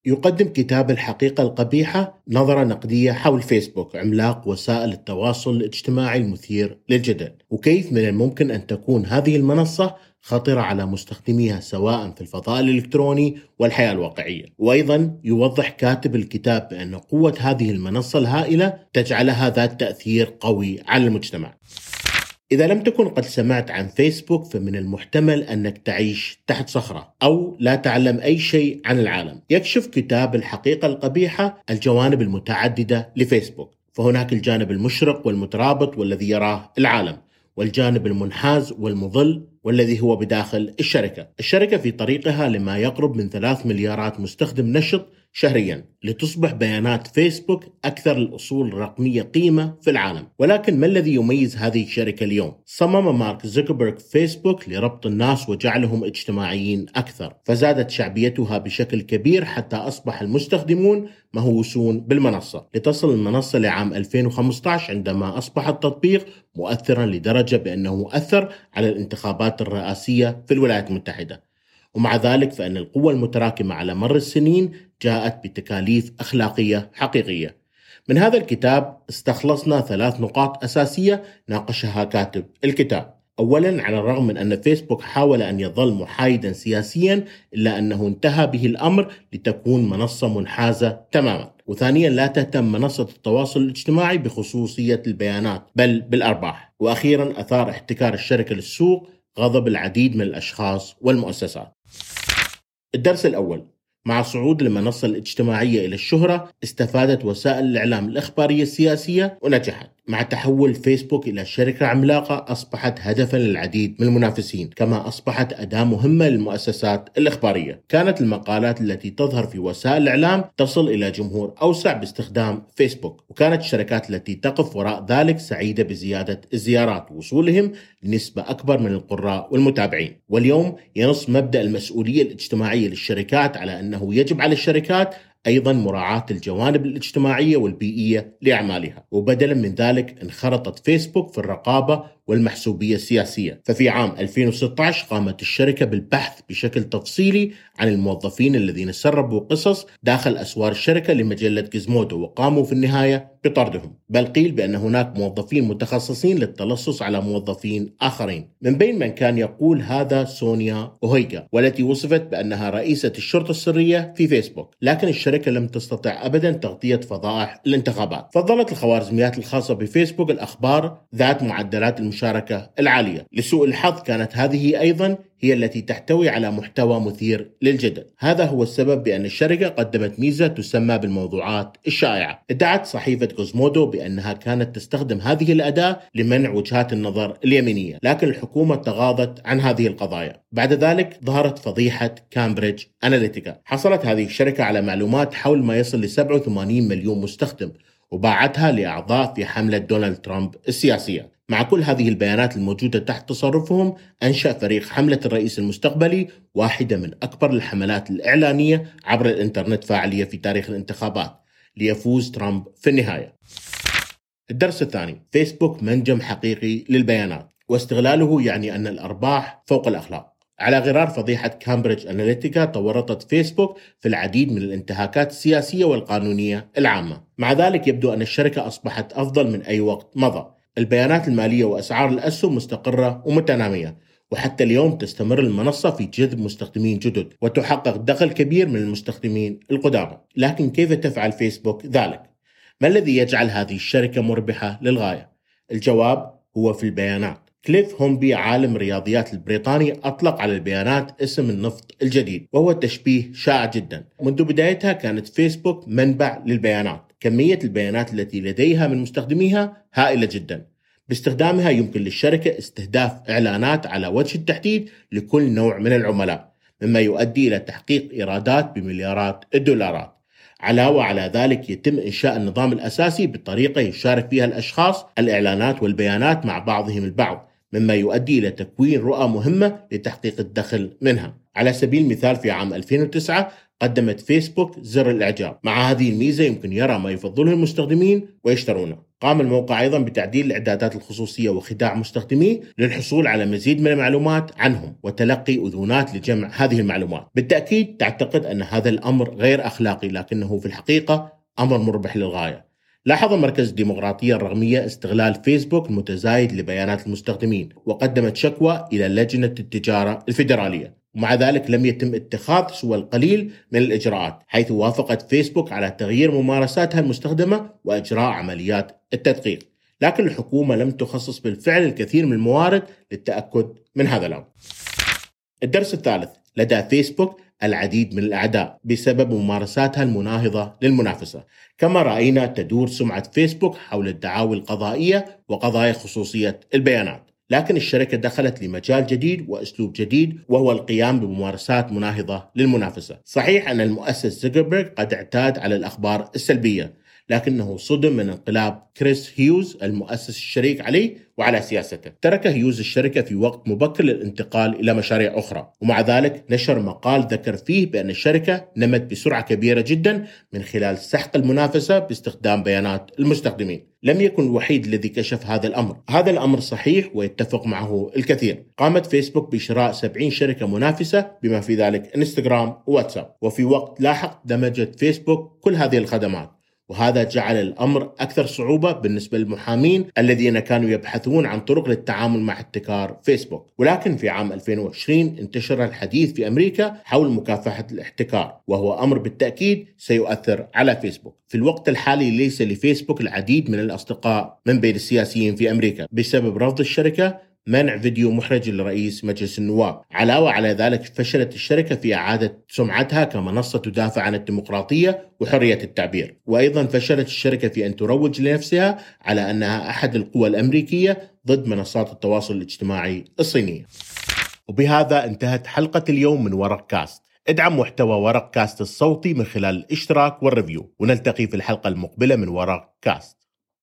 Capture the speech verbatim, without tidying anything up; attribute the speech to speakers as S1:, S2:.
S1: يقدم كتاب الحقيقة القبيحة نظرة نقدية حول فيسبوك، عملاق وسائل التواصل الاجتماعي المثير للجدل، وكيف من الممكن أن تكون هذه المنصة خطرة على مستخدميها سواء في الفضاء الإلكتروني والحياة الواقعية. وأيضا يوضح كاتب الكتاب بأن قوة هذه المنصة الهائلة تجعلها ذات تأثير قوي على المجتمع. إذا لم تكن قد سمعت عن فيسبوك فمن المحتمل أنك تعيش تحت صخرة أو لا تعلم أي شيء عن العالم. يكشف كتاب الحقيقة القبيحة الجوانب المتعددة لفيسبوك، فهناك الجانب المشرق والمترابط والذي يراه العالم، والجانب المنحاز والمظل والذي هو بداخل الشركة. الشركة في طريقها لما يقرب من ثلاث مليارات مستخدم نشط شهريا، لتصبح بيانات فيسبوك أكثر الأصول الرقمية قيمة في العالم. ولكن ما الذي يميز هذه الشركة اليوم؟ صمم مارك زوكربيرغ فيسبوك لربط الناس وجعلهم اجتماعيين أكثر، فزادت شعبيتها بشكل كبير حتى أصبح المستخدمون مهووسون بالمنصة، لتصل المنصة لعام ألفين وخمسة عشر عندما أصبح التطبيق مؤثرا لدرجة بأنه أثر على الانتخابات الرئاسية في الولايات المتحدة. ومع ذلك فإن القوة المتراكمة على مر السنين جاءت بتكاليف أخلاقية حقيقية. من هذا الكتاب استخلصنا ثلاث نقاط أساسية ناقشها كاتب الكتاب. أولا، على الرغم من أن فيسبوك حاول أن يظل محايدا سياسيا، إلا أنه انتهى به الأمر لتكون منصة منحازة تماما. وثانيا، لا تهتم منصة التواصل الاجتماعي بخصوصية البيانات بل بالأرباح. وأخيرا، أثار احتكار الشركة للسوق غضب العديد من الأشخاص والمؤسسات. الدرس الأول: مع صعود المنصة الاجتماعية إلى الشهرة، استفادت وسائل الإعلام الإخبارية السياسية ونجحت. مع تحول فيسبوك إلى شركة عملاقة، أصبحت هدفا للعديد من المنافسين، كما أصبحت أداة مهمة للمؤسسات الإخبارية. كانت المقالات التي تظهر في وسائل الإعلام تصل إلى جمهور أوسع باستخدام فيسبوك، وكانت الشركات التي تقف وراء ذلك سعيدة بزيادة الزيارات ووصولهم لنسبة أكبر من القراء والمتابعين. واليوم ينص مبدأ المسؤولية الاجتماعية للشركات على أنه يجب على الشركات أيضا مراعاة الجوانب الاجتماعية والبيئية لأعمالها، وبدلا من ذلك انخرطت فيسبوك في الرقابة والمحسوبية السياسية. ففي عام ألفين وستة عشر قامت الشركة بالبحث بشكل تفصيلي عن الموظفين الذين سربوا قصص داخل أسوار الشركة لمجلة جيزمودو، وقاموا في النهاية بطردهم. بل قيل بأن هناك موظفين متخصصين للتلصص على موظفين آخرين، من بين من كان يقول هذا سونيا أوهيغا، والتي وصفت بأنها رئيسة الشرطة السرية في فيسبوك. لكن الشركة لم تستطع أبدا تغطية فضائح الانتخابات. فضلت الخوارزميات الخاصة بفيسبوك الأخبار ذات معدلات المشاركة العالية. لسوء الحظ كانت هذه أيضا هي التي تحتوي على محتوى مثير للجدل. هذا هو السبب بأن الشركة قدمت ميزة تسمى بالموضوعات الشائعة. ادعت صحيفة جيزمودو بأنها كانت تستخدم هذه الأداة لمنع وجهات النظر اليمينية، لكن الحكومة تغاضت عن هذه القضايا. بعد ذلك ظهرت فضيحة كامبريدج أناليتيكا. حصلت هذه الشركة على معلومات حول ما يصل ل سبعة وثمانين مليون مستخدم، وباعتها لأعضاء في حملة دونالد ترامب السياسية. مع كل هذه البيانات الموجودة تحت تصرفهم، أنشأ فريق حملة الرئيس المستقبلي واحدة من أكبر الحملات الإعلانية عبر الإنترنت فاعلية في تاريخ الانتخابات، ليفوز ترامب في النهاية. الدرس الثاني: فيسبوك منجم حقيقي للبيانات، واستغلاله يعني أن الأرباح فوق الأخلاق. على غرار فضيحة كامبريدج أناليتيكا، تورطت فيسبوك في العديد من الانتهاكات السياسية والقانونية العامة. مع ذلك يبدو أن الشركة أصبحت أفضل من أي وقت مضى. البيانات المالية وأسعار الأسهم مستقرة ومتنامية، وحتى اليوم تستمر المنصة في جذب مستخدمين جدد وتحقق دخل كبير من المستخدمين القدامى. لكن كيف تفعل فيسبوك ذلك؟ ما الذي يجعل هذه الشركة مربحة للغاية؟ الجواب هو في البيانات. كليف هومبي عالم الرياضيات البريطاني أطلق على البيانات اسم النفط الجديد، وهو تشبيه شائع جدا. منذ بدايتها كانت فيسبوك منبع للبيانات. كمية البيانات التي لديها من مستخدميها هائلة جدا. باستخدامها يمكن للشركة استهداف إعلانات على وجه التحديد لكل نوع من العملاء، مما يؤدي إلى تحقيق إيرادات بمليارات الدولارات. علاوة على ذلك يتم إنشاء النظام الأساسي بطريقة يشارك فيها الأشخاص الإعلانات والبيانات مع بعضهم البعض، مما يؤدي إلى تكوين رؤى مهمة لتحقيق الدخل منها. على سبيل المثال، في عام ألفين وتسعة قدمت فيسبوك زر الإعجاب. مع هذه الميزة يمكن يرى ما يفضله المستخدمين ويشترونه. قام الموقع أيضا بتعديل الإعدادات الخصوصية وخداع مستخدميه للحصول على مزيد من المعلومات عنهم وتلقي أذونات لجمع هذه المعلومات. بالتأكيد تعتقد أن هذا الأمر غير أخلاقي، لكنه في الحقيقة أمر مربح للغاية. لاحظ مركز الديمقراطية الرقمية استغلال فيسبوك المتزايد لبيانات المستخدمين، وقدمت شكوى إلى لجنة التجارة الفيدرالية، ومع ذلك لم يتم اتخاذ سوى القليل من الإجراءات، حيث وافقت فيسبوك على تغيير ممارساتها المستخدمة وإجراء عمليات التدقيق. لكن الحكومة لم تخصص بالفعل الكثير من الموارد للتأكد من هذا الأمر. الدرس الثالث: لدى فيسبوك العديد من الأعداء بسبب ممارساتها المناهضة للمنافسة. كما رأينا تدور سمعة فيسبوك حول الدعاوى القضائية وقضايا خصوصية البيانات، لكن الشركة دخلت لمجال جديد وأسلوب جديد، وهو القيام بممارسات مناهضة للمنافسة. صحيح أن المؤسس زوكربيرغ قد اعتاد على الأخبار السلبية، لكنه صدم من انقلاب كريس هيوز المؤسس الشريك عليه وعلى سياسته. ترك هيوز الشركة في وقت مبكر للانتقال إلى مشاريع أخرى، ومع ذلك نشر مقال ذكر فيه بأن الشركة نمت بسرعة كبيرة جدا من خلال سحق المنافسة باستخدام بيانات المستخدمين. لم يكن الوحيد الذي كشف هذا الأمر. هذا الأمر صحيح ويتفق معه الكثير. قامت فيسبوك بشراء سبعين شركة منافسة بما في ذلك انستغرام وواتساب، وفي وقت لاحق دمجت فيسبوك كل هذه الخدمات، وهذا جعل الأمر أكثر صعوبة بالنسبة للمحامين الذين كانوا يبحثون عن طرق للتعامل مع احتكار فيسبوك. ولكن في عام ألفين وعشرين انتشر الحديث في أمريكا حول مكافحة الاحتكار، وهو أمر بالتأكيد سيؤثر على فيسبوك. في الوقت الحالي ليس لفيسبوك العديد من الأصدقاء من بين السياسيين في أمريكا بسبب رفض الشركة منع فيديو محرج لرئيس مجلس النواب. علاوة على ذلك فشلت الشركة في إعادة سمعتها كمنصة تدافع عن الديمقراطية وحرية التعبير، وأيضا فشلت الشركة في أن تروج لنفسها على أنها أحد القوى الأمريكية ضد منصات التواصل الاجتماعي الصينية. وبهذا انتهت حلقة اليوم من ورق كاست. ادعم محتوى ورق كاست الصوتي من خلال الاشتراك والريفيو، ونلتقي في الحلقة المقبلة من ورق كاست.